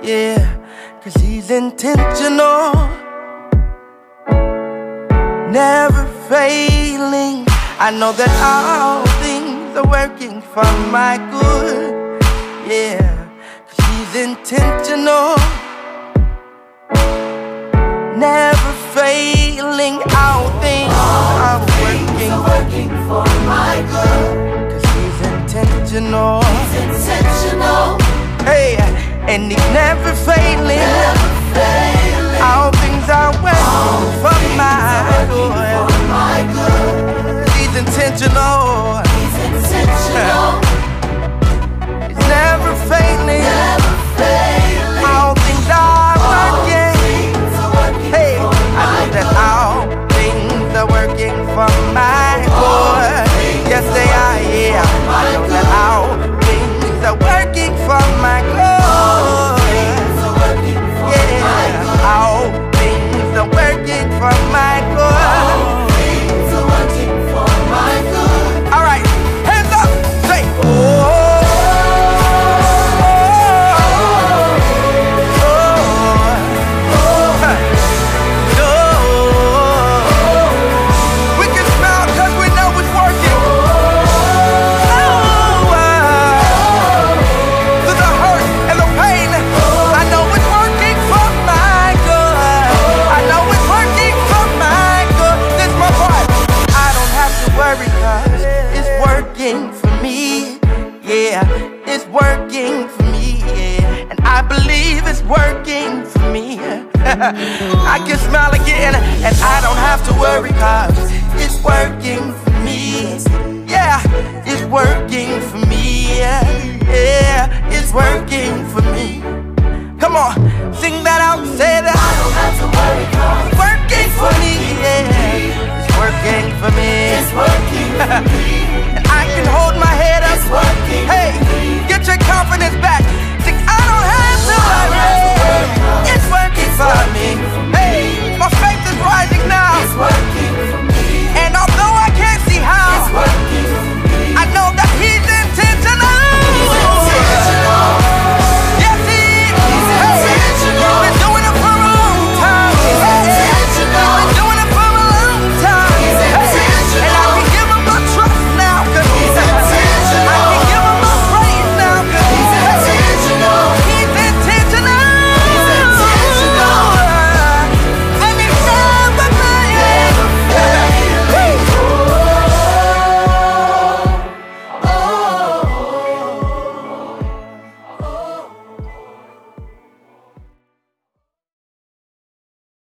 Yeah, 'cause he's intentional, never failing. I know that all things are working for my good. Yeah, 'cause he's intentional, never failing. All things are working for my good. 'Cause he's intentional. He's intentional. Hey, and he's never failing. Never failing. All things are working for my good. He's intentional. He's intentional. He's never failing. Never failing. All things are working. Hey, I know that all things are working for my good. Yes, they are. Yeah, I know that all things are working for my good. Yeah, all things are working for my good. All right, hands up, say, we can smile 'cause we know it's working. Through the hurt and the pain, I know it's working for my good. I know it's working for my good. This is my part. I don't have to worry 'cause it's working for me. Yeah, it's working for me. Yeah, and I believe it's working for me. I can smile again and I don't have to worry 'cause it's working for me. Yeah, it's working for me. Yeah, it's working for me.